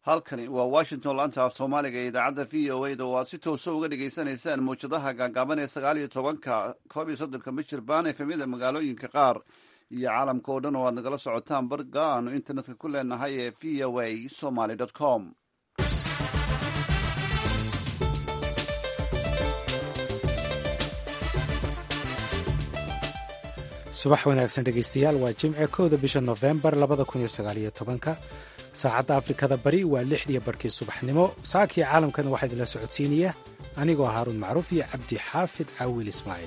halkani waa washington laanta soomaaliga ee idaacadda v o a da oo aad si toosa uga dhagaysanaysaan mawjadaha gaagaaban ee 19 michirbaan efemyada magaalooyinka qaar iyo caalamka oo dhan oo aad nagala socotaan barga aanu internetka ku leenahay ee v o a somaly com. subax wanaagsan dhegaystayaal, waa jimce 1 bisha Noofembar 2019. saacadda afrikada bari waa 6 barkii subaxnimo. saakii caalamkana waxaa idinla socodsiinaya anigoo haaruun macruuf iyo cabdi xaafid caawil ismaaciil.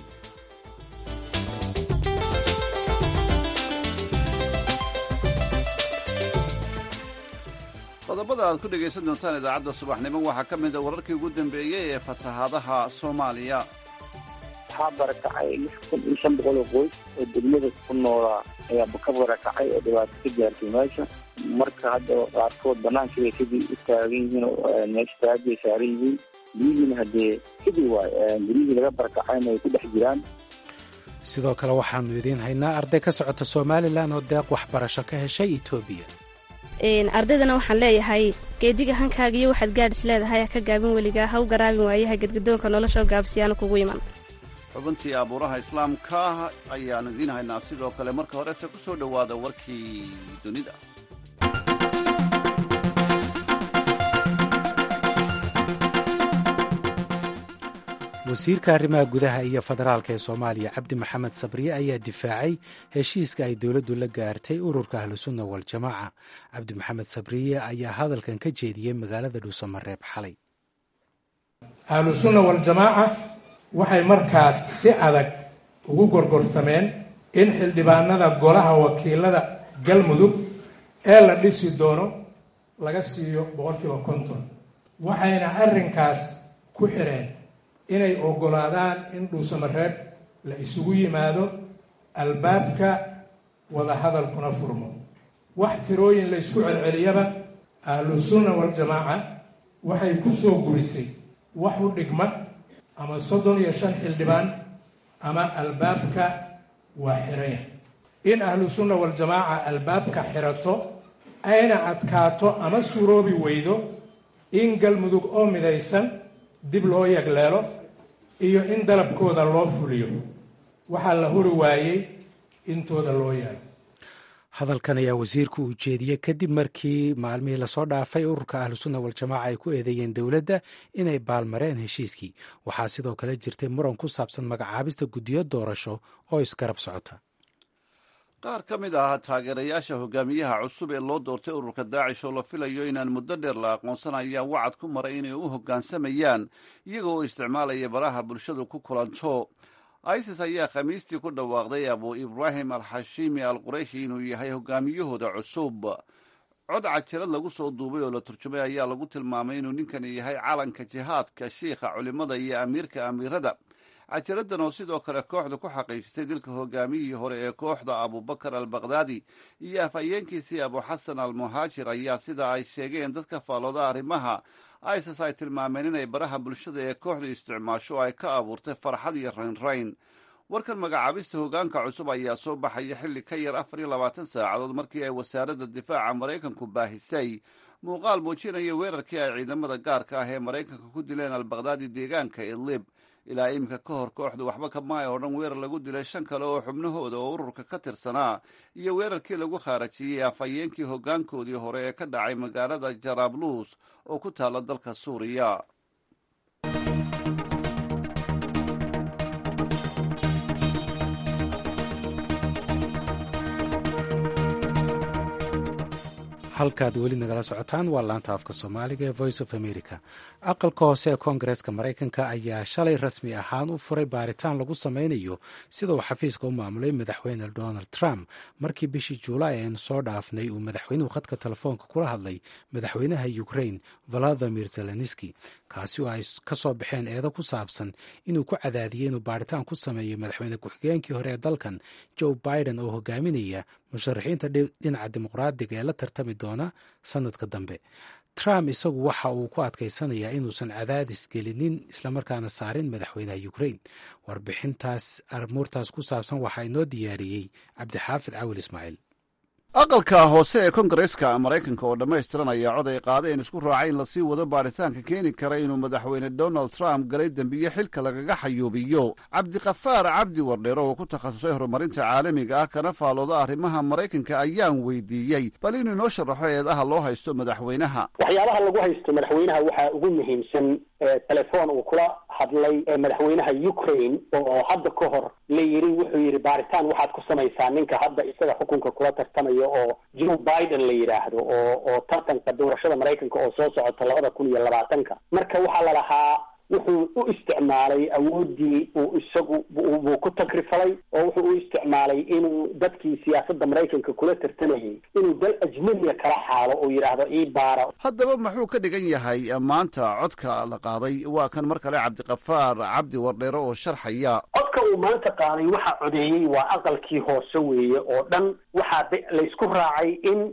qodobada aad ku dhegaysan doontaan idaacadda subaxnimo waxaa ka mida wararkii ugu dambeeyey ee fatahaadaha Soomaaliya. waxaa barakacay 6,500 oo qoys oo degmada ku noolaa ayaa ka barakacay oo dhibaato ka gaartay meesha. marka hadda qaarkood banaanka bay kadib u taagan yihiin oo meesha taagay saaran yihiin. biyihiina haddee kadib waay gurihii laga barakacayna ay ku dhex jiraan. sidoo kale waxaanu idiin haynaa arday ka socota Somalilan oo deeq waxbarasho ka heshay Itoobiya. ardaydana waxaan leeyahay geediga hankaaga iyo waxaad gaadhis leedahay ka gaabin weligaa ha u garaabin waayaha gadgadoonka nolosha gaabsiyaana kugu iman. xubintii abuuraha islaamka ayaanu idiin haynaa sidoo kale. marka horese ku soo dhowaada warkii dunida. wasiirka arrimaha gudaha iyo federaalka ee Soomaaliya Cabdi Maxamed Sabriye ayaa difaacay heshiiska ay dowladdu la gaartay ururka Ahlusunna wal Jamaaca. Cabdi Maxamed Sabriye ayaa hadalkan ka jeediyey magaalada Dhuusamareeb xalay. Ahlusunna wal Jamaaca waxay markaas si adag ugu gorgortameen in xildhibaanada golaha wakiilada Galmudug ee la dhisi doono laga siiyo 50%. waxayna arrinkaas ku xireen inay ogolaadaan in Dhuusamareeb la isugu yimaado albaabka wada hadalkuna furmo. wax tirooyin la isku celceliyaba Ahlusunna wal Jamaaca waxay ku soo gurisay wax u dhigma ama 35 xildhibaan ama albaabka waa xiraya. in Ahlusunna wal Jamaaca albaabka xirato ayna adkaato ama suuroobi weydo in Galmudug oo midaysan dib loo yagleelo iyo in dalabkooda loo fuliyo waxaa la huri waayey intooda loo yaalo. hadalkan ayaa wasiirku u jeediyey kadib markii maalmihii lasoo dhaafay ururka Ahlusunna wal Jamaaca ay ku eedeeyeen dowladda inay baalmareen heshiiskii. waxaa sidoo kale jirtay muran ku saabsan magacaabista guddiyo doorasho oo isgarab socota. qaar ka mid ah taageerayaasha hogaamiyaha cusub ee loo doortay ururka Daacish oo la filayo inaan muddo dheer la aqoonsan ayaa wacad ku maray inay u hoggaansamayaan iyaga oo isticmaalaya baraha bulshadu ku kulanto. ISIS ayaa khamiistii ku dhawaaqday Abu Ibrahim al-Hashimi al-Qurayshi inuu yahay hogaamiyahooda cusub. cod cajalad lagu soo duubay oo la turjumay ayaa lagu tilmaamay inuu ninkani yahay calanka jihaadka, shiikha culimada iyo amiirka amiirada. cajaladan oo sidoo kale kooxda ku xaqiijisay dilka hogaamiyihii hore ee kooxda Abubakar al-Baghdadi iyo afhayeenkiisii Abu Xasan al-Muhaajir ayaa sida ay sheegeen dadka faalooda arrimaha ISIS ay tilmaameen inay baraha bulshada ee kooxdu isticmaasho ay ka abuurtay farxad iyo raynrayn. warkan magacaabista hogaanka cusub ayaa soo baxaya xilli ka yar 24 saacadood markii ay wasaaradda difaaca Maraykanku baahisay muuqaal muujinaya weerarkii ay ciidamada gaarka ah ee Maraykanka ku dileen al-Baghdadi deegaanka Idlib. ilaa imika ka hor kooxdu waxba kama ay odhan weerar lagu dilay 5 kale oo xubnahooda oo ururka ka tirsanaa iyo weerarkii lagu khaarajiyey afhayeenkii hogaankoodii hore ee ka dhacay magaalada Jarablus oo ku taala dalka Suuriya. halkaad weli nagala socotaan waa laanta afka Soomaaliga ee Voice of America. aqalka hoose ee Koongareeska Maraykanka ayaa shalay rasmi ahaan u furay baaritaan lagu sameynayo sida uu xafiiska u maamulay madaxweyne Donald Trump markii bishii Juulaay aynu soo dhaafnay uu madaxweynuhu khadka telefoonka kula hadlay madaxweynaha Ukraine Volodymyr Zelensky, kaasi oo ay ka soo baxeen eedo ku saabsan inuu ku cadaadiyey inuu baaritaan ku sameeyo madaxweyne ku-xigeenkii hore ee dalkan Joe Biden oo hogaaminaya musharaxiinta dhinaca dimuqraadiga ee la tartami doona sanadka dambe. Trump isagu waxa uu ku adkaysanayaa inuusan cadaadis gelinin islamarkaana saarin madaxweynaha Ukraine. warbixintaas armuurtaas ku saabsan waxaa inoo diyaariyey cabdixaafid caawil ismaaciil. aqalka hoose ee kongareska maraykanka oo dhammaystiran ayaa cod ay qaadeen isku raacay in lasii wado baaritaanka keeni kara inuu madaxweyne donald trump galay dembiye xilka lagaga xayuubiyo. cabdiqafaar cabdi wardheero oo ku takhasusay horumarinta caalamiga ah kana faalooda arrimaha maraykanka ayaan weydiiyey bal inuu inoo sharaxo eedaha loo haysto madaxweynaha. waxyaabaha lagu haysto madaxweynaha waxaa ugu muhiimsan telefoon uu kula hadlay madaxweynaha Ukraine oo hadda ka hor la yiri wuxuu yiri baaritaan waxaad ku samaysaa ninka hadda isaga xukunka kula tartamaya oo Joe Biden la yiraahdo oo tartanka doorashada Mareykanka oo soo socota 2020 marka waxaa la lahaa wuxuu u isticmaalay awoodii uu isagu uu ku takrifalay oo wuxuu u isticmaalay inuu dadkii siyaasadda Mareykanka kula tartamayay inuu dal ajnabiga kala xaalo oo yiraahdo ii baara. haddaba muxuu ka dhigan yahay maanta codka la qaaday? waa kan mar kale cabdiqafaar cabdi wardheero oo sharxaya. codka uu maanta qaaday waxa codeeyay waa aqalkii hoose weeye oo dhan waxaa la isku raacay in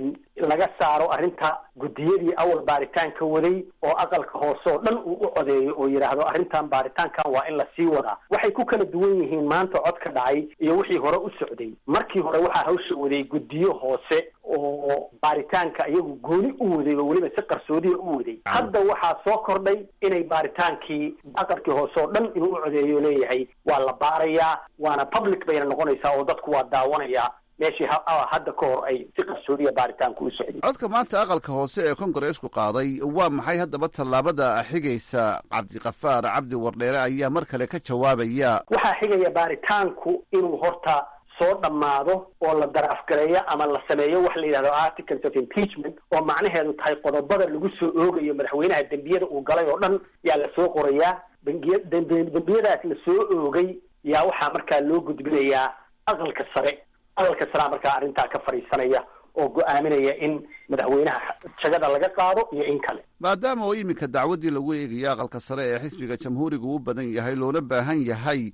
laga saaro arrinta guddiyadii awal baaritaanka waday oo aqalka hoose oo dhan uu u codeeyo oo yiraahdo arrintan baaritaankan waa in la sii wadaa. waxay ku kala duwan yihiin maanta cod ka dhacay iyo wixii hore u socday. markii hore waxaa hawsha waday guddiyo hoose oo baaritaanka iyagu gooni u waday oo weliba si qarsoodiya u waday. hadda waxaa soo kordhay inay baaritaankii aqalkii hoose oo dhan inuu u codeeyo leeyahay waa la baarayaa waana public bayna noqonaysaa oo dadku waa daawanayaa meeshii hadda ka hor ay si qarsoodiya baaritaanku u socday. codka maanta aqalka hoose ee kongareesku qaaday waa maxay haddaba tallaabada xigaysa? cabdiqafaar cabdi wardheere ayaa mar kale ka jawaabaya. waxaa xigaya baaritaanku inuu horta soo dhammaado oo la daraafgareeyo ama la sameeyo wax la yidhahdo articles of impeachment oo macnaheedu tahay qodobada lagu soo oogayo madaxweynaha dembiyada uu galay oo dhan yaa la soo qorayaa. dembiyadaas la soo oogay yaa waxaa markaa loo gudbinayaa aqalka sare. aqalka sare markaa arrintaa ka fadhiisanaya oo go-aaminaya in madaxweynaha jagada laga qaado iyo in kale. maadaama oo iminka dacwaddii lagu eegayo aqalka sare ee xisbiga jamhuuriga u badan yahay loona baahan yahay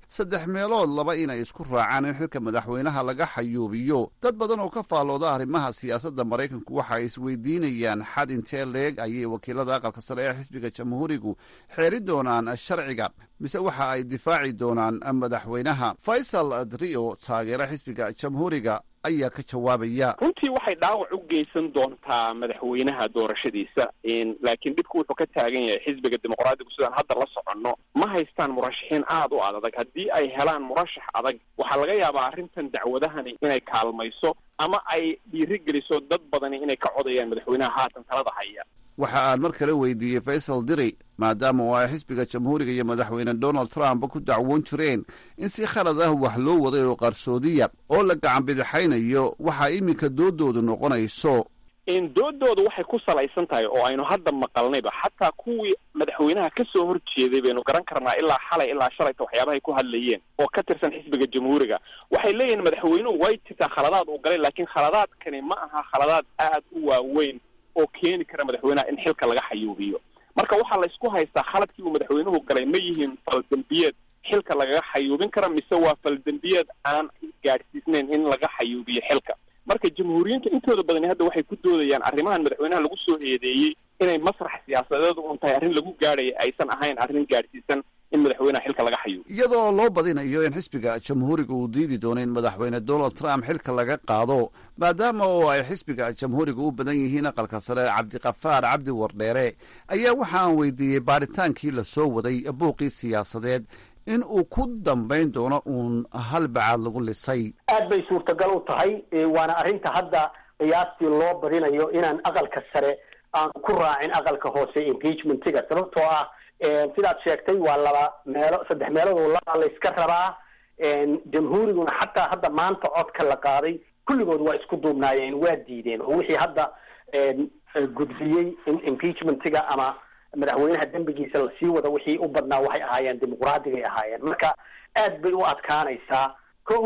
3/2 inay isku raacaan in xilka madaxweynaha laga xayuubiyo, dad badan oo ka faalooda arrimaha siyaasadda maraykanku waxa ay isweydiinayaan xad intee leeg ayay wakiilada aqalka sare ee xisbiga jamhuurigu xeeri doonaan sharciga mise waxa ay difaaci doonaan madaxweynaha. faysal drio taageera xisbiga jamhuuriga ayaa ka jawaabaya. runtii waxay dhaawac u geysan doontaa madaxweynaha doorashadiisa, laakiin dhibku wuxuu ka taagan yahay xisbiga dimuqraadigu sidaan hadda la soconno ma haystaan murashaxiin aada u adag. haddii ay helaan murashax adag waxaa laga yaabaa arrintan dacwadahani inay kaalmayso ama ay dhiirigeliso dad badani inay ka codayaan madaxweynaha haatan talada haya. waxa aan mar kale weydiiyey faysal diri maadaama oo ay xisbiga jamhuuriga iyo madaxweyne donald trump ku dacwoon jireen in si khalad ah wax loo waday oo qarsoodiya oo la gacan bidixaynayo waxaa iminka doodoodu noqonayso. doodoodu waxay ku salaysan tahay oo aynu hadda maqalnayba xataa kuwii madaxweynaha ka soo horjeeday baynu garan karnaa ilaa xalay ilaa shalayta waxyaabahay ku hadlayeen oo ka tirsan xisbiga jamhuuriga. waxay leeyihiin madaxweynuhu way jirtaa khaladaad uu galay laakiin khaladaadkani ma aha khaladaad aad u waaweyn oo keeni kara madaxweynaha in xilka laga xayuubiyo. marka waxaa la isku haystaa khaladkii uu madaxweynuhu galay ma yihiin faldembiyeed xilka lagaga xayuubin kara mise waa faldembiyeed aan gaadhsiisnayn in laga xayuubiyo xilka. marka jamhuuriyiinta intooda badani hadda waxay ku doodayaan arrimahan madaxweynaha lagu soo eedeeyey inay masrax siyaasadeed un tahay arrin lagu gaadhaya aysan ahayn arrin gaadhsiisan in madaxweynaha xilka laga xayuubiyo. iyadoo loo badinayo in xisbiga jamhuuriga uu diidi doono in madaxweyne donald trump xilka laga qaado maadaama oo ay xisbiga jamhuuriga u badan yihiin aqalka sare cabdiqafaar cabdi wardheere ayaa waxa aan weydiiyey baaritaankii la soo waday buuqii siyaasadeed in uu ku dambayn doono uun hal bacaad lagu lisay. aad bay suurtagal u tahay waana arrinta hadda qiyaastii loo badinayo inaan aqalka sare aan ku raacin aqalka hoose impeachmentiga sababtoo ah sidaad sheegtay waa 3 meelood oo la iska rabaa. jamhuuriguna xataa hadda maanta codka la qaaday kulligood waa isku duubnaayeen waa diideen oo wixii hadda gudbiyey impeachmentiga ama madaxweynaha dembigiisa lasii wada wixii u badnaa waxay ahaayeen dimuqraadiga ahaayeen. marka aad bay u adkaanaysaa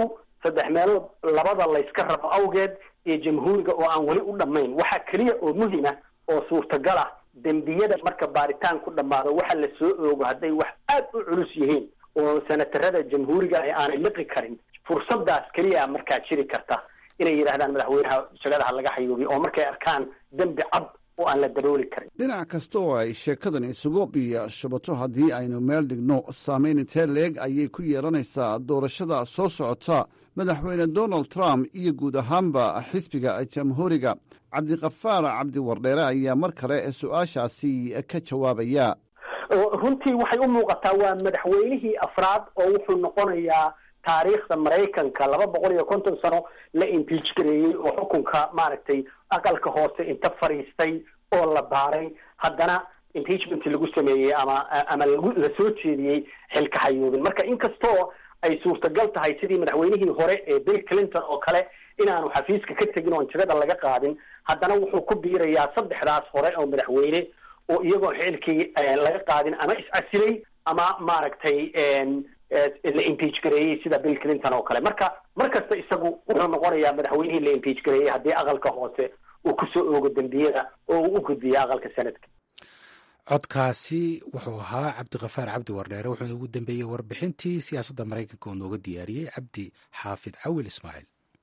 3/2 la iska rabo awgeed iyo jamhuuriga oo aan weli u dhammayn. waxaa keliya oo muhima oo suurtagal ah dembiyada marka baaritaan ku dhammaado waxa la soo oogo hadday wax aad u culus yihiin oo senatarada jamhuuriga aanay liqi karin fursadaas keliya markaa jiri karta inay yidhaahdaan madaxweynaha jagadaha laga xayuubiyo oo markay arkaan dembi cad oo aan la darooli karin. dhinac kasta oo ay sheekadan isugu biyo shubato haddii aynu meel dhigno saameyn intee leeg ayay ku yeelanaysaa doorashada soo socota madaxweyne donald trump iyo guud ahaanba xisbiga jamhuuriga. cabdiqafaar cabdi wardheere ayaa mar kale su-aashaasi ka jawaabaya. runtii waxay u muuqataa waa madaxweynihii afraad oo wuxuu noqonayaa taariikhda maraykanka 250 sano la impeach gareeyey oo xukunka maaragtay aqalka hoose inta fariistay oo la baaray haddana impeachment lagu sameeyey ama la soo jeediyey xilka xayuubin. marka inkastoo ay suurtagal tahay sidii madaxweynihii hore ee Bill Clinton oo kale inaanu xafiiska ka tegin oo jagada laga qaadin, haddana wuxuu ku biirayaa saddexdaas hore oo madaxweyne oo iyagoo xilkii laga qaadin ama is-casilay ama maaragtay la impeach gareeyey sida Bill Clinton oo kale. marka markasta isagu wuxuu noqonayaa madaxweynihii la impeach gareeyey haddii aqalka hoose uu kusoo oogo dembiyada oo uu u gudbiyo aqalka sanadka. codkaasi wuxuu ahaa cabdiqafaar cabdi wardheere, wuxuuna ugu dambeeyey warbixintii siyaasadda maraykanka oo nooga diyaariyey cabdi xaafid cawil ismaaciil.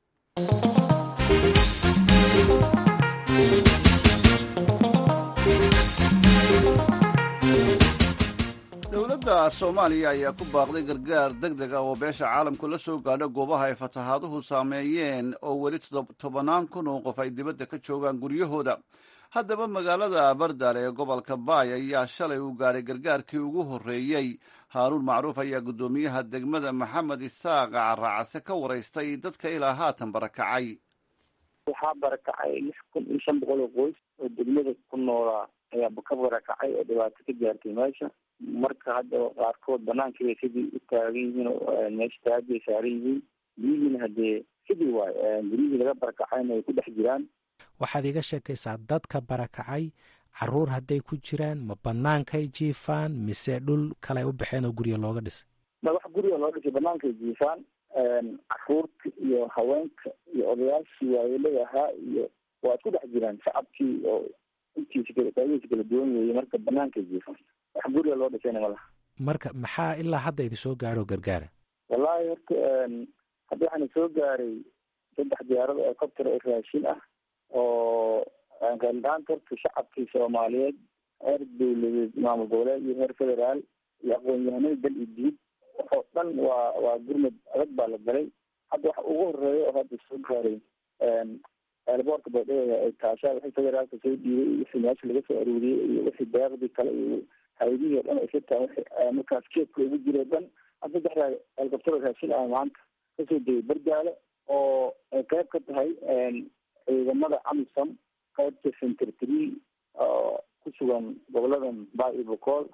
dowladda soomaaliya ayaa ku baaqday gargaar deg deg ah oo beesha caalamku la soo gaadho goobaha ay fatahaaduhu saameeyeen oo weli 10,000 oo qof ay dibadda ka joogaan guryahooda. haddaba magaalada bardaale ee gobolka baay ayaa shalay u gaadhay gargaarkii ugu horreeyey. haaruun macruuf ayaa guddoomiyaha degmada maxamed isaaq caracase ka waraystay dadka ilaa haatan barakacay. waxaa barakacay 6,500 oo qoys oo degmada ku noolaa ayaa ka barakacay oo dhibaato ka gaartay meesha. marka hadda qaarkood banaankiibay sidii u taagan yihiin oo meesha taagay saaran yihiin. biyihiina haddee sidii waay guryihii laga barakacayna ay ku dhex jiraan. waxaad iga sheekaysaa dadka barakacay caruur hadday ku jiraan ma banaankay jiifaan mise dhul kale ay u baxeen oo gurya looga dhisay? ma wax guriga loo dhisay banaankay jiifaan. caruurta iyo haweenka iyo odayaashii waayeelada ahaa iyo waa isku dhex jiraan shacabkii oo intiisa kala duwan weeye. marka banaankay jiifaan wax guriga loo dhisayna ma laha. marka maxaa ilaa hadda idin soo gaadho gargaara? wallaahi horta hadda waxaana soo gaaray 3 diyaarad oo helicopter oo raashin ah oo gaaldhaanta horta shacabkii soomaaliyeed heer dowladeed maamul goboleed iyo heer federaal iyo aqoon-yahanada dal iyo diid oo dhan waa gurmad adag baa la galay. hadda waxa ugu horeeya oo hadda soo gaaray eelboorka baydhabo ay taashaa wixii federaalka soo dhiibay iyo wixii meesha laga soo aruuriyey iyo wixii deeqdii kale iyo hay-adihii o dhan ay sitaa wixii markaas keedka ugu jiro o dhan hadda 3 helicopter raashin ah maanta kasoo degay bardaale oo ay qayb ka tahay ciidamada amisom qaybta center 3 oo ku sugan goboladan baay iyo bokool.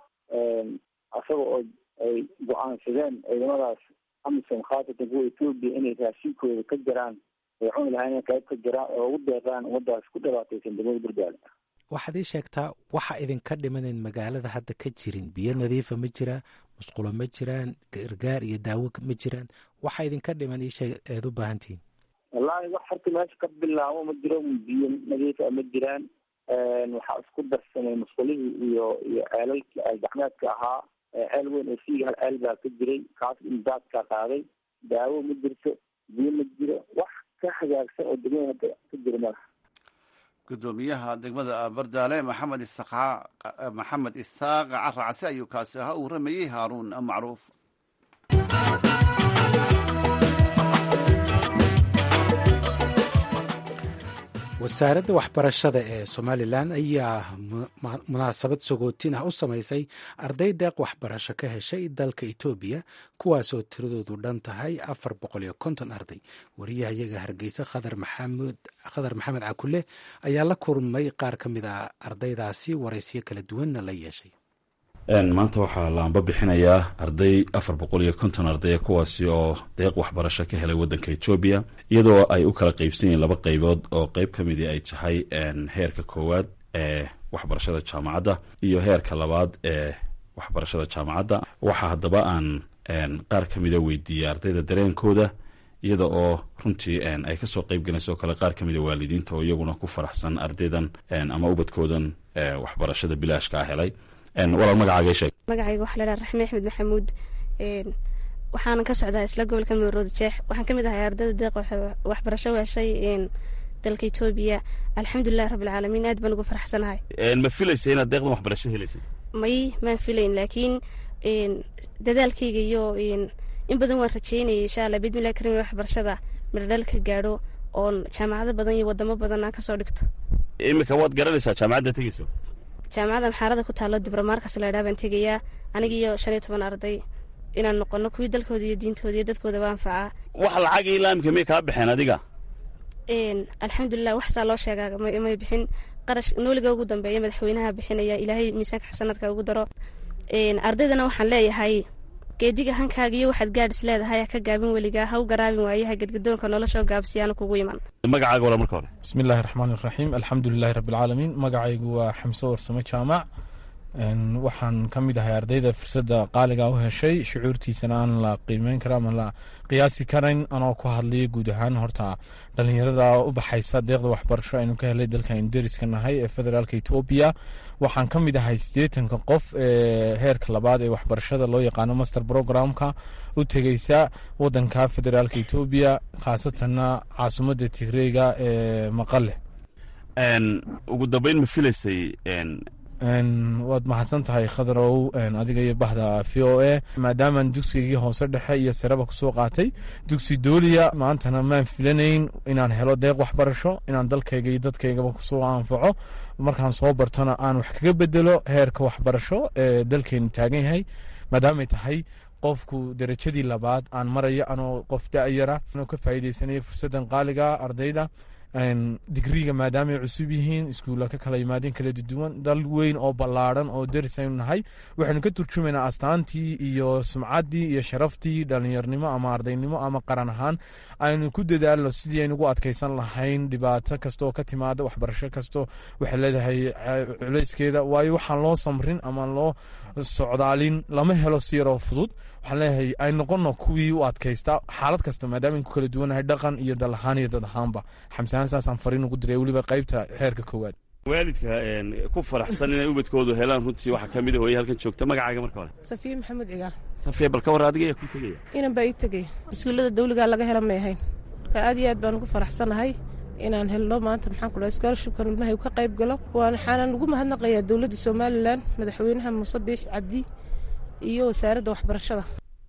asaga oo ay go-aansadeen ciidamadaas amisom khaasatan kuwa etoobiya inay raashinkooda ka jaraan ay cuni lahayn inay qayb ka jaraan oo ugu deeqaan ummadaas ku dhibaataysan degmada bardaale. waxaad ii sheegtaa waxa idinka dhimanen magaalada hadda ka jirin biyo nadiifa ma jiraan, musqulo ma jiraan, gargaar iyo daawo ma jiraan? waxa idinka dhiman ii sheeg eed u baahan tihiin. wallaahi wax horta meesha ka bilaabo ma jiro, biyo nadiifa ma jiraan. waxaa isku darsamay musqulihii iyo ceelalkii ay gacmeedka ahaa. ceel weyn oo siiga hal ceel baa ka jiray, kaas imdaadkaa qaaday. daawo ma jirto, biyo ma jiro, wax ka hagaagsan oo degmada hadda ka jira malaha. gudoomiyaha degmada bardaale maxamed isaaq caracase ayuu kaasi ahaa u waramayey haaruun macruuf. wasaaradda waxbarashada ee somalilan ayaa munaasabad sagootin ah u samaysay arday deeq waxbarasho ka heshay dalka etoobiya, kuwaasoo tiradoodu dhan tahay 450 arday. wariyahayaga hargeysa khadar maxamed cakule ayaa la kulmay qaar ka mid a ardaydaasi, waraysyo kala duwanna la yeeshay. maanta waxaa la anba bixinayaa arday 450 ardaya kuwaasi oo deeq waxbarasho ka helay waddanka etoobiya, iyadoo ay u kala qaybsan yihiin 2 qaybood oo qayb ka midii ay tahay heerka koowaad ee waxbarashada jaamacadda iyo heerka labaad ee waxbarashada jaamacadda. waxaa haddaba aan qaar ka mida weydiiyey ardayda dareenkooda, iyada oo runtii ay kasoo qayb galayso kale qaar ka mida waalidiinta oo iyaguna ku faraxsan ardaydan ama ubadkoodan waxbarashada bilaashka ah helay. walaal magacaaga sheeg. magacayga waxaa la dhaha raxme axmed maxamuud, waxaana ka socdaa isla gobolka maroodi jeex. waxaan ka mid ahay ardayda deeq waxbarasho heshay dalka Ethiopia alxamdulillaah rabbil caalamiin aad baan ugu faraxsanahay. ma filaysaa inaad deeqdan waxbarasho helayso? ma filayn, laakiin dadaalkayga iyo in badan waan rajeynayay insha Allah bidmillaah karim waxbarashada mirdhalka gaadho oo jaamacado badan iyo wadamo badan aan ka soo dhigto. imika waad garanaysaa jaamacadda tegayso? jaamacadda maxaarada ku taalo Dibromarkas la yiraahdo baan tegayaa aniga iyo 15 arday inaan noqono kuwii dalkooda iyo diintooda iyo dadkooda anfaca. wax lacag ilaa imika may kaa baxeen adiga? alxamdulillaah wax saa loo sheegaa ma bixin. qarash nooliga ugu dambeeya madaxweynaha bixinaya ilaahay miisaanka xasanadka ugu daro. ardaydana waxaan leeyahay geediga hankaaga iyo waxaad gaadhis leedahay ka gaabin weligaa ha u garaabin waayaha gadgadoonka nolosha gaabsiyaana kugu iman. magacaaga wala marka hore? bismillaahi raxmaani raxiim alxamdulilaahi rabbil caalamiin. magacaygu waa Xamso Warsame Jaamac. waxaan ka mid ahay ardayda fursadda qaaliga u heshay, shucuurtiisana aan la qiimeyn karin ama la qiyaasi karin anoo ku hadlaya guud ahaan horta dhalinyarada u baxaysa deeqda waxbarasho aynu ka helay dalka aynu deriska nahay ee federaalka Ethiopia. waxaan ka mid ahay 80 qof ee heerka labaad ee waxbarashada loo yaqaano master programka u tegaysa wadanka federaalka Ethiopia, khaasatanna caasimadda Tigreega ee Maqale. ugu dambeyn ma filaysay waad mahadsan tahay khadrow adiga iyo bahda VOA maadaama dugsigii hoose dhexe iyo saraba ku soo qaatay dugsi dooliya maantana maan filanayn inaan helo deeq waxbarasho inaan dalkayga iyo dadkaygaba ku soo anfaco markaan soo bartona aan wax kaga bedelo heerka waxbarasho ee dalkeenu taagan yahay maadaama ay tahay qofku darajadii labaad aan marayo anoo qof da'yara anoo ka faa'iidaysanayo fursadan qaaliga ardayda digriga maadaama ay cusub yihiin iskuulla ka kala yimaadeen kala duwan dal weyn oo ballaaran oo deris aynu nahay waxaynu ka turjumaynaa astaantii iyo sumcaddii iyo sharaftii dhallinyarnimo ama ardaynimo ama qaran ahaan aynu ku dadaalno sidii aynu ugu adkaysan lahayn dhibaato kasta oo ka timaada waxbarasho kasto waxay leedahay culayskeeda waayo waxaan loo samrin ama loo socdaalin lama helo si yaroo fudud waxaan leeyahay ay noqono kuwii u adkaysta xaalad kasta maadaama aynu ku kala duwanahay dhaqan iyo dal ahaan iyo dad ahaanba. xamsaan saasaan fariin ugu diray weliba qaybta heerka koowaad. waalidka ku faraxsan inay ubadkoodu helaan runtii waxaa ka mid ah hooye halkan joogta. magacaaga marka hore? Safiya Maxamed Cigaal. Safiya bal ka war adiga ayaa ku tegaya? inaan baa ii tegay iskuullada dawliga laga hela ma ahayn marka aad iyo aad baan ugu faraxsanahay inaan helno maanta maxaan ku dhahay scholarshipkan ilmahay ka qayb galo waxaan ugu mahadnaqayaa dawladda Soomaaliland madaxweynaha Muuse Biixi Cabdi iyo wasaaradda waxbarashada.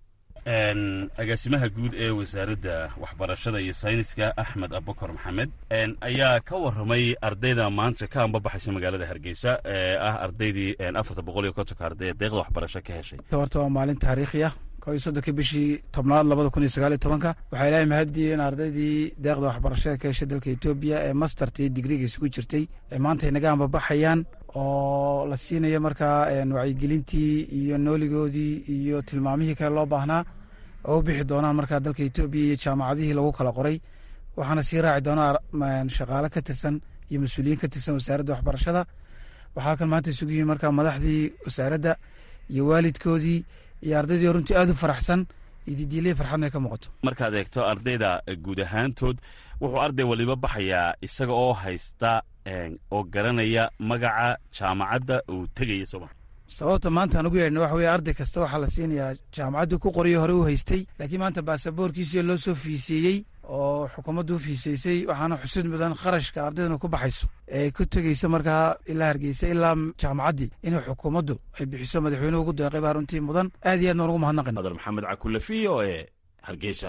agaasimaha guud ee wasaaradda waxbarashada iyo sayniska Axmed Abubakar Maxamed ayaa ka waramay ardayda maanta ka anbabaxaysa magaalada Hargeysa ee ah ardaydii 450 arday ee deeqda waxbarasho ka heshay. horta waa maalin taariikhi ah 13 bishii 10aad 2019 waxaa ilaahay mahadiyey in ardaydii deeqda waxbarashada ka heshay dalka Ethiopia ee mastertii digriga isugu jirtay ee maanta inaga anbabaxayaan oo la siinayo markaa wacyigelintii iyo nooligoodii iyo tilmaamihii kale loo baahnaa oo u bixi doonaan markaa dalka Ethiopia iyo jaamacadihii lagu kala qoray. waxaana sii raaci doonaa shaqaale ka tirsan iyo mas-uuliyiin ka tirsan wasaaradda waxbarashada. waxaa halkan maanta isugu yihiin markaa madaxdii wasaaradda iyo waalidkoodii iyo ardaydii oo runtii aad u faraxsan iyo didiilihii farxadna ay ka muuqato. markaad eegto ardayda guud ahaantood wuxuu arday waliba baxayaa isaga oo haysta oo garanaya magaca jaamacadda uu tegaya sooma. sababta maanta aan ugu yeedhna waxa weeye arday kasta waxaa la siinayaa jaamacaddii ku qorayo hore u haystay laakiin maanta baasaboorkiisii loo soo fiiseeyey oo xukuumaddu u fiisaysay waxaana xusud mudan kharashka ardaydana ku baxayso ee ku tegeysa markaa ilaa Hargeysa ilaa jaamacaddii inay xukuumaddu ay bixiso madaxweynuhu ugu deeqay baa runtii mudan aad iyo aad noogu mahadnaqin. Adal Maxamed Cakulle VOA Hargeysa.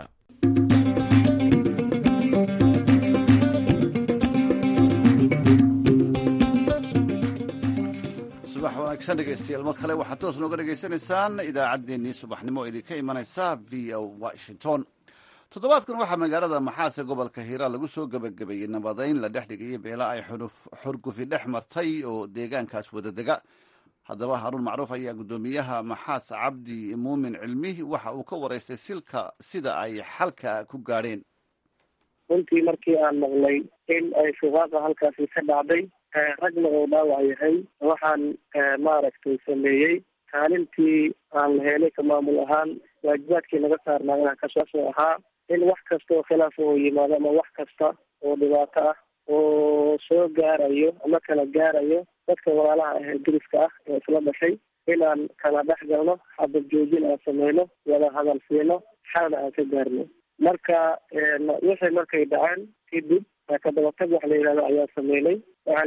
subax wanaagsan dhegeystayaal mar kale waxaad toos nooga dhegaysanaysaan idaacaddeenii subaxnimo oo idinka imanaysa VOA Washington. toddobaadkan waxaa magaalada Maxaas ee gobolka Hiiraan lagu soo gabagabeeyey nabadayn la dhex dhigay beela ay xurgufi dhex martay oo deegaankaas wada dega. haddaba Haruun Macruuf ayaa guddoomiyaha Maxaas Cabdi Muumin Cilmi waxa uu ka waraystay sida ay xalka ku gaadheen. runtii markii aan maqlay in ay shaqaaqa halkaasi ka dhacday ragna oo dhaawac yahay waxaan maaragtay sameeyey kaalintii aan la helay ka maamul ahaan waajibaadkii naga saarnaa inaan kasoo ahaa in wax kasta oo khilaaf oo yimaado ama wax kasta oo dhibaato ah oo soo gaarayo ama kala gaarayo dadka walaalaha ah ee deriska ah ee isla dhashay inaan kala dhex galno xabad joojin aan sameyno wada hadal siino xalna aan ka gaarno. marka wixii markay dhaceen kadib kadabatag wax la yidhahdo ayaa sameynay. waxaan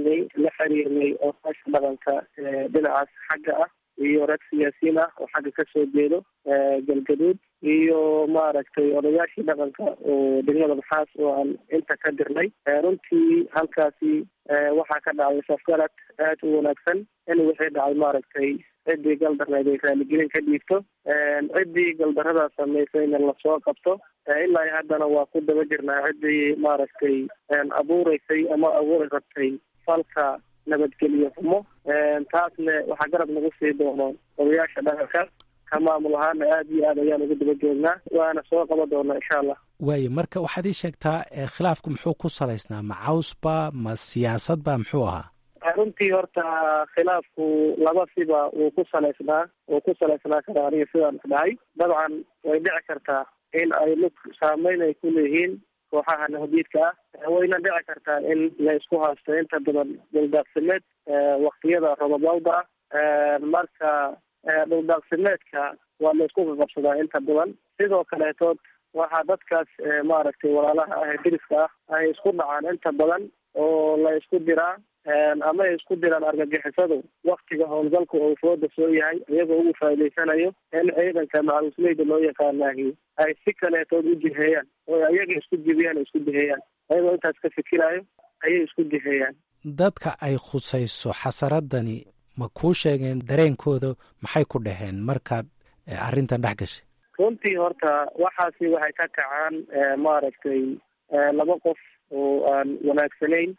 la xiriirnay odayaasha dhaqanka dhinacaas xagga ah iyo rag siyaasiyiin ah oo xagga kasoo jeedo galgaduud iyo maaragtay odayaashii dhaqanka oo degmada Maxaas oo aan inta ka dirnay. runtii halkaasi waxaa ka dhacday safgarad aad u wanaagsan in wixii dhacay maaragtay ciddii galdarneed ay raaligelin ka dhiibto, ciddii galdarradaas samaysayna lasoo qabto. ilaa haddana waa ku daba jirnaa ciddii maaragtay abuureysay ama abuuri rabtay falka nabadgelyo xumo. taasna waxaa garab nagu sii doono odayaasha dhaqanka. ka maamul ahaana aad iyo aad ayaan ugu daba joognaa, waana soo qaban doonaa insha allah. waayo marka waxaad ii sheegtaa khilaafku muxuu ku salaysnaa? ma cawsba ma siyaasadba muxuu ahaa? runtii horta khilaafku laba siba wuu ku salaysnaa karaa aniga sidaan isdhahay. dabcan way dhici kartaa in ay lug saameyn ay ku leeyihiin kooxaha nabadiidka ah, wayna dhici kartaa in la isku haysto inta badan dhuldaaqsimeed waktiyada robobawda ah. marka dhuldaaqsimeedka waa la isku qaqabsadaa inta badan. sidoo kaleetood waxaa dadkaas maaragtay walaalaha ah ee diriska ah ay isku dhacaan inta badan oo la isku diraa ama ay isku diraan argagixisadu waktiga howlgalku oo fooda soo yahay, iyagoo ugu faa'iidaysanayo in ciidanka macawisleyda loo yaqaanaahi ay si kaleetood u jiheeyaan oo ayaga isku jibiyaan oo isku jiheeyaan. ayagoo intaas ka fikiraayo ayay isku jiheeyaan. dadka ay khusayso xasaradani ma kuu sheegeen dareenkooda maxay ku dhaheen markaad arrintan dhex gashay? runtii horta waxaasi waxay ka kacaan maaragtay laba qof oo aan wanaagsanayn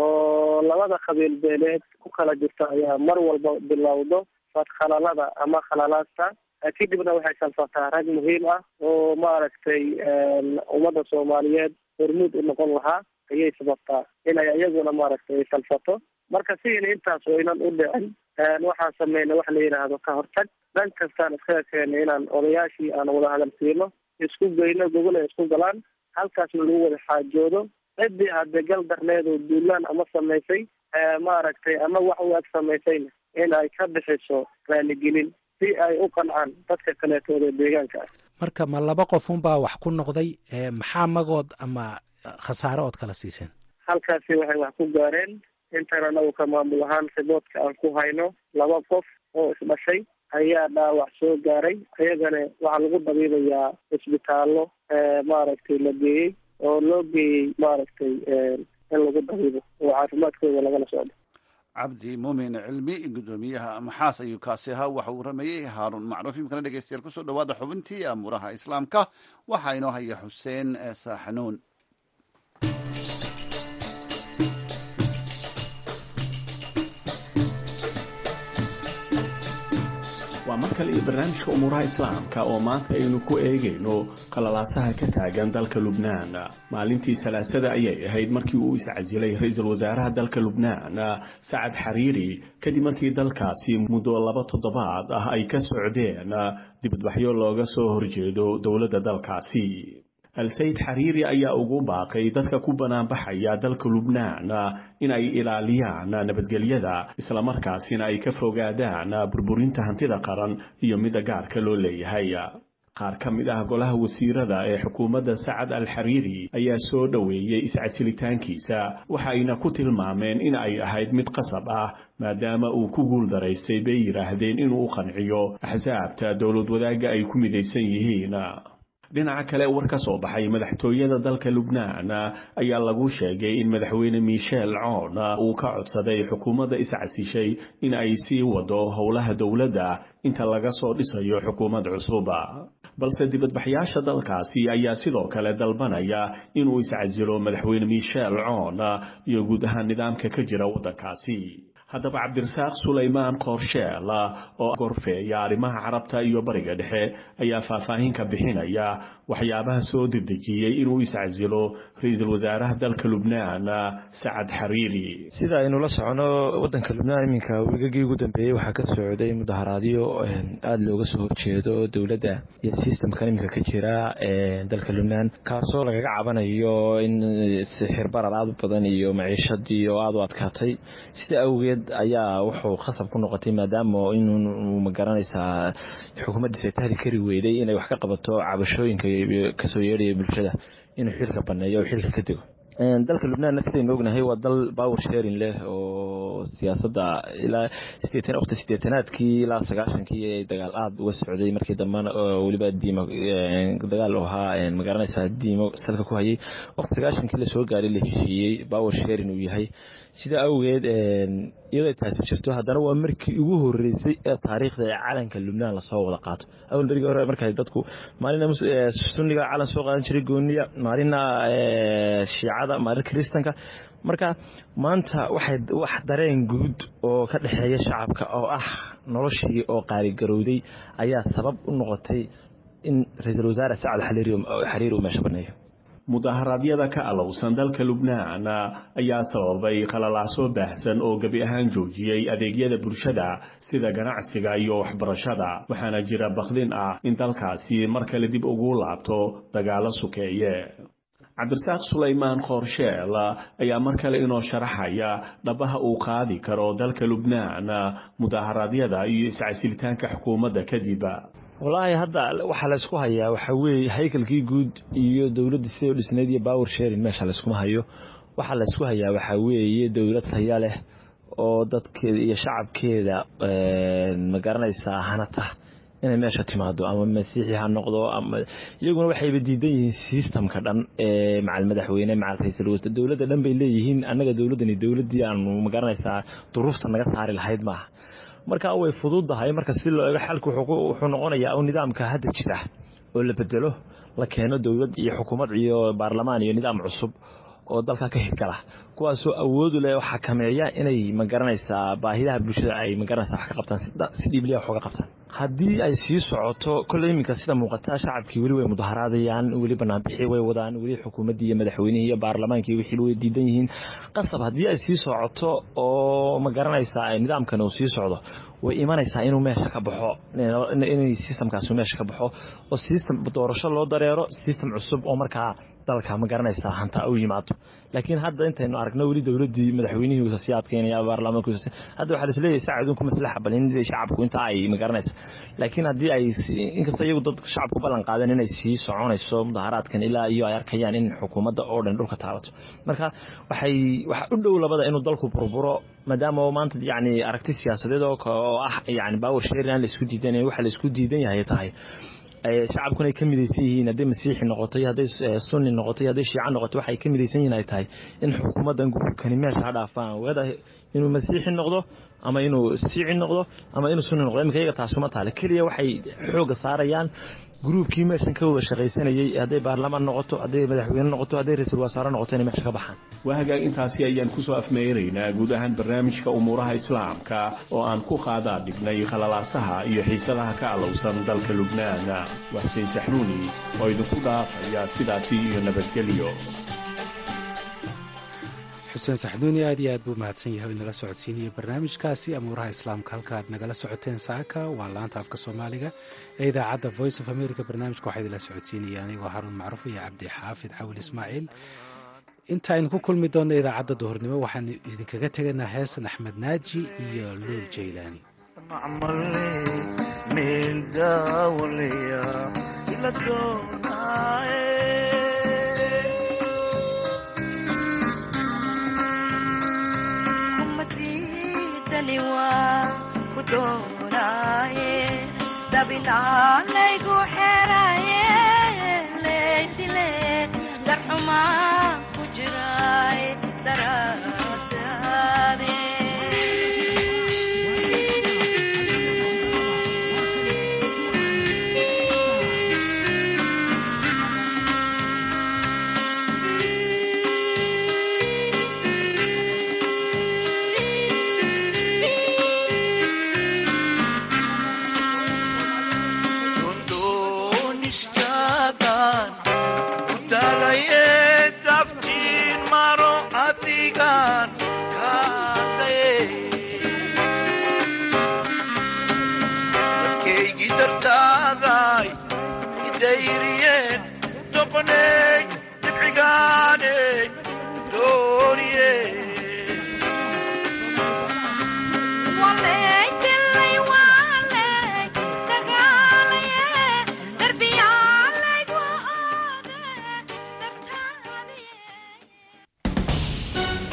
oo labada qabiil beeleed ku kala jirta ayaa mar walba bilowdo fadkhalalada ama khalalaasta. kadibna waxay salfataa rag muhiim ah oo maaragtay ummadda Soomaaliyeed hormuud u noqon lahaa ayay sababtaa inay iyaguna maaragtay salfato. marka si intaas oo inan u dhicin waxaan sameynay wax la yidhaahdo ka hortag. dhan kastaan iskaga keenay inaan odayaashii aan wada hadalsiino, isku geyno, gogol ay isku galaan, halkaasna lagu wada xaajoodo. ciddii hadde gal darneed oo duulaan ama samaysay maaragtay ama wax u ag samaysayna in ay ka bixiso raaligelin si ay u qancaan dadka kaleetooda deegaanka ah. marka ma laba qof unbaa wax ku noqday? maxaa magood ama khasaare ood kala siiseen? halkaasi waxay wax ku gaareen intaan anagu ka maamul ahaan riboodka aan ku hayno 2 qof oo isdhashay ayaa dhaawac soo gaaray. ayagana waxaa lagu dabiibayaa isbitaallo maaragtay la geeyey oo loo geeyey maaragtay in lagu dabiibo oo caafimaadkooda lagala socdo. cabdi muumin cilmi gudoomiyaha Maxaas ayuu kaasi ahaa. waxa uu rameeyey Haaruun Macruuf. imkana dhegeystayaal kusoo dhawaada xubintii amuuraha islaamka. waxaa inoo haya Xuseen Saaxanuun. waa mar kale iyo barnaamijka umuuraha islaamka oo maanta aynu ku eegayno qalalaasaha ka taagan dalka Lubnaan. maalintii Salaasada ayay ahayd markii uu iscasilay ra'iisul wasaaraha dalka Lubnaan Saad Xariiri kadib markii dalkaasi muddo 2 toddobaad ah ay ka socdeen dibadbaxyo looga soo horjeedo dowladda dalkaasi. Al-Sayd Xariiri ayaa ugu baaqay dadka ku banaanbaxaya dalka Lubnaan in ay ilaaliyaan nabadgelyada isla markaasina ay ka fogaadaan burburinta hantida qaran iyo mid gaarka loo leeyahay. qaar ka mid ah golaha wasiirada ee xukuumadda Saad al-Xariiri ayaa soo dhaweeyay iscasilitaankiisa, waxayna ku tilmaameen in ay ahayd mid qasab ah maadaama uu ku guul daraystay bay yiraahdeen inuu u qanciyo axsaabta dowlad wadaaga ay ku midaysan yihiin. dhinaca kale war ka soo baxay madaxtooyada dalka Lubnaan ayaa lagu sheegay in madaxweyne Michel Aoun uu ka codsaday xukuumadda iscasishay in ay sii wado howlaha dowladda inta laga soo dhisayo xukuumad cusub. balse dibadbaxyaasha dalkaasi ayaa sidoo kale dalbanaya inuu iscasilo madaxweyne Michel Aoun iyo guud ahaan nidaamka ka jira waddankaasi. haddaba Cabdirasaaq Sulaymaan Qorsheel oo gorfeeya arrimaha carabta iyo bariga dhexe ayaa faahfaahin ka bixinaya waxyaabaha soo dedejiyay inuu iscasilo ra'iisul wasaaraha dalka Lubnaan Saad Xariiri. sida aynu la socono waddanka Lubnaan iminka wigagii ugu dambeeyay waxaa ka socday mudaharaadyo aad looga soo horjeedo dowladda iyo systemka iminka ka jira dalka Lubnaan, kaasoo lagaga cabanayo in sixir barar aad u badan iyo maciishadii oo aad u adkaatay. sida awgeed ayaa wuxuu khasab ku noqotay maadaama inuu magaranaysaa xukuumaddiisa ay tahli kari weyday inay wax ka qabato cabashooyinka kasoo yeedhaya bulshada inuu xilka baneeyo oo xilka ka dego. dalka Lubnaan sidaynu ognahay waa dal power sharing leh oo siyaasadda ilaa 80-aadkii ilaa 90kii ay dagaal aad uga socday markii dambana waliba dagaal oo ahaa magaranaysa diimo salka ku hayay waqti 90kii la soo gaaray la heshiiyey power sharing uu yahay sida awgeed iyadoo taasi jirto haddana waa markii ugu horeysay ee taariikhda calanka Lubnaan la soo wada qaato awal bariga hore markay dadku maalina sunniga calan soo qaadan jiray gooniya maalina shiicada maalin kristanka marka maanta wax dareen guud oo ka dhaxeeya shacabka oo ah noloshii oo qaali garowday ayaa sabab u noqotay in ra'iisul wasaare Saad Xariiri uu meesha baneeyo mudaharaadyada ka alowsan dalka Lubnaan ayaa sababay qalalaaso baahsan oo gabi ahaan joojiyay adeegyada bulshada sida ganacsiga iyo waxbarashada waxaana jira baqdin ah in dalkaasi mar kale dib ugu laabto dagaalo sukeeye cabdirasaaq Sulaymaan Qorsheel ayaa mar kale inoo sharaxaya dhabaha uu qaadi karo dalka Lubnaan mudaharaadyada iyo iscasilitaanka xukuumadda kadib والله هذا waxa la isku hayaa waxa weey haykalkii guud iyo dawladda sidoo dhisneed iyo power sharing meesha la isku hayo waxa la isku hayaa waxa weey dawlad tayo leh oo dadkeeda iyo shacabkeeda ma garanaysa hanata inay meesha timaado ama masiixi ha noqdo ama iyaguna waxay diidan yihiin systemka dhan ee macal madaxweyne macal ra'iisul wasaare dawladda dhan bay leeyihiin anaga dawladani dawladii aan ma garanaysa duruufta naga saari lahayd maaha marka way fududahay marka si loo eego xalku wuxuu noqonayaa nidaamka hadda jira oo la bedelo la keeno dawlad iyo xukuumad iyo baarlamaan iyo nidaam cusub oo dalka ka hirgala kuwaas oo awood u leh waxa kameeya inay ma garanaysaa baahiyaha bulshada ay ma garanaysaa wax ka qabtaan si dhibliya wax uga qabtaan haddii ay sii socoto kulli iminka sida muuqata shacabkii wali way mudaharaadayaan wali banaanbixi way wadaan wali xukuumadii iyo madaxweynaha iyo baarlamaankii wixii way diidan yihiin qasab haddii ay sii socoto oo ma garanaysaa nidaamkan uu sii socdo way imanaysaa inuu meesha ka baxo inay systemkaas meesha ka baxo oo system doorasho loo dareero system cusub oo markaa dalka ma garanaysaa hanta u yimaado laakiin hadda intaynu aragno wali dawladii madaxweynihii uu siyaadkeenaya baarlamaanku hadda waxa la isleeyahay saacadun kuma maslaxa balin shacabku inta ay ma garanaysaa laakiin haddii ay inkastoo iyagu dad shacabku ballan qaadeen inay sii soconayso mudaharaadkan ilaa iyo ay arkayaan in xukuumadda oo dhan dhulka taabato marka waxa u dhow labada inuu dalku burburo maadaama maanta yani aragti siyaasadeed oo ah yani power sharing la isku diidan waxa la isku diidan yahay tahay shacabkuna ay ka midaysan yihiin haday masiixi noqoto haday sunni noqoto haday shiica noqoto waxay ka midaysan yihiin ay tahay in xukuumaddan gurubkani meesha dhaafaan wada inuu masiixi noqdo ama inuu shiici noqdo ama inuu sunni noqdo imika iyaga taasuma taale kaliya waxay xooga saarayaan gruubkii meeshan ka wada shaqaysanayay haday baarlamaan noqoto haday madaxweyne noqoto haday ra'iisul wasaare noqoto inay meesha ka baxaan waa hagaag intaasi ayaan ku soo afmeeraynaa guud ahaan barnaamijka umuuraha islaamka oo aan ku qaadaa dhignay qalalaasaha iyo xiisadaha ka alowsan dalka Lubnaan waa Xuseen Saxnuuni oo idinku dhaafaya sidaasi iyo nabadgelyo xuseen saxnuuni aad iyo aad buu mahadsan yahay inala socodsiinaya barnaamijkaasi amuuraha islaamka halka aad nagala socoteen saaka waa laanta afka soomaaliga ee idaacadda voice of america barnaamijka waxaa idinla socodsiinaya anigoo haruun macruuf iyo cabdi xaafid cawil ismaaciil inta aynu ku kulmi doonno idaacadda duhurnimo waxaan idinkaga tegaynaa heesan axmed naaji iyo luul jaylaani dabilalaygu xeraye leydile darxumaa ku jiray daradaade taftiin maro adigan